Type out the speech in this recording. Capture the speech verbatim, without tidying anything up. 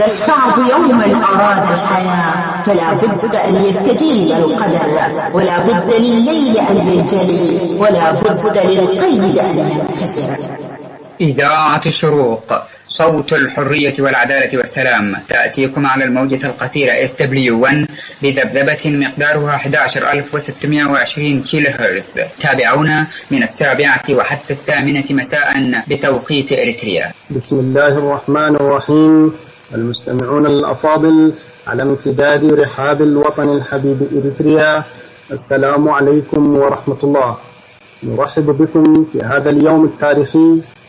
إذا الشعب يوما أراد الحياة فلا بد أن يستجيب القدر، ولا بد لليل أن ينجلي، ولا بد للقيد أن ينكسر. إذاعة الشروق، صوت الحرية والعدالة والسلام، تأتيكم على الموجة القصيرة إس دبليو واحد بذبذبة مقدارها أحد عشر ألف وستمائة وعشرين كيلو هرتز. تابعونا من السابعة وحتى الثامنة مساء بتوقيت إريتريا. بسم الله الرحمن الرحيم. المستمعون الأفاضل على امتداد رحاب الوطن الحبيب إريتريا، السلام عليكم ورحمة الله. نرحب بكم في هذا اليوم التاريخي